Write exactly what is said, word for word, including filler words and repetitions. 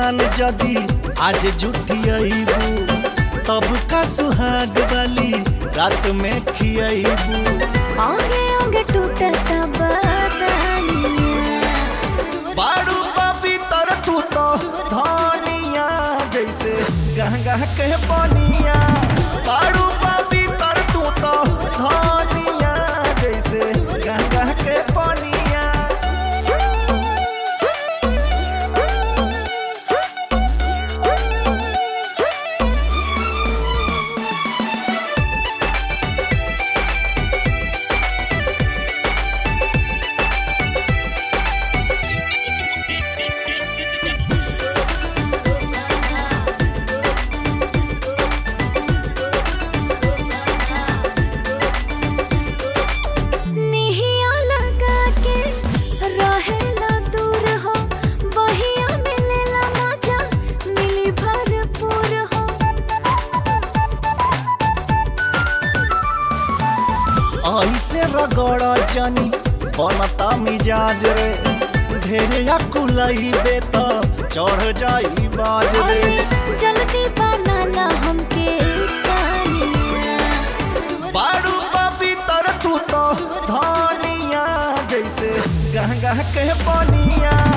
जान जदी आज जुठियबू तब का सुहाग वाली रात में खियबू। आगे आगे टूटता बदनिया बारू पवित्र तू तो धनिया जैसे गंगा के पनिया। बारू पवित्र तू तो धनिया जैसे गंगा के पनिया। ऐसे रगड़ जानी बनता मिजाज रे ढेरे कुलइबे तो चढ़ जाई बाज रे। जल्दी बनाना हमके कनिया बारू पवित्र तू तो धनिया जैसे गंगा के पनिया।